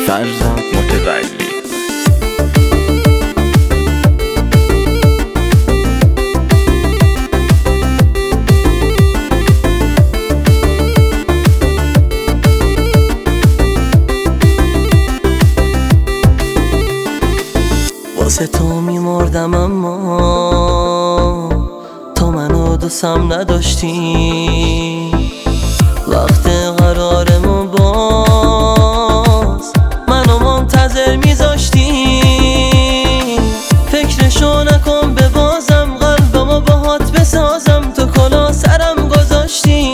فرزاد متولی. واسه تو میمردم اما تو منو دوستم نداشتی. وقت قرارمون باز منو منتظر میذاشتی. فکرشو نکن به بازم، قلبمو باهات بسازم، تو کلا سرم گذاشتی.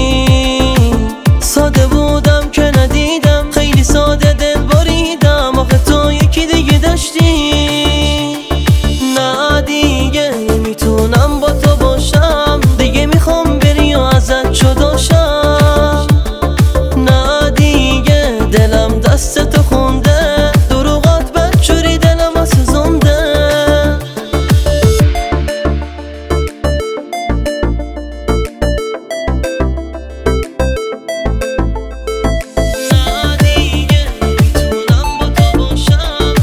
ساده بودم که ندیدم، خیلی ساده دل بریدم، آخه تو یکی دیگه داشتی. نه دیگه نمیتونم با تو باشم، دیگه میخوام بری و ازت جدا شم. نه دیگه دلم دست تو خونده، دروغات بدجوری دلم سوزونده. نه دیگه نمیتونم با تو باشم.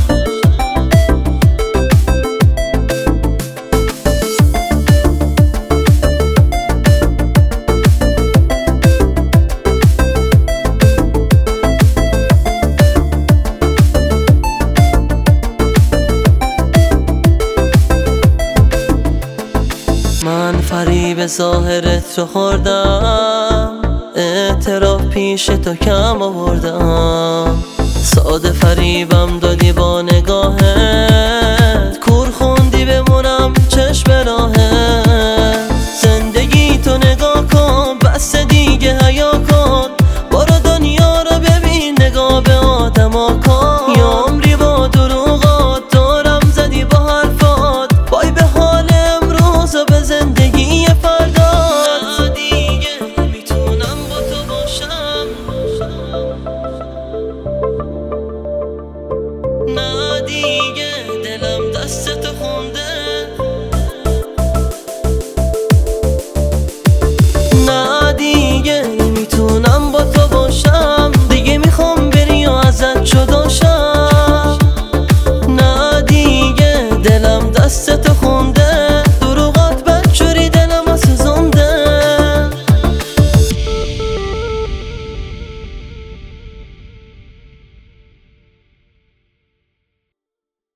من فریب ظاهرت رو خوردم، اعتراف پیش تو کم آوردم. ساده فریبم دادی با نگاهت،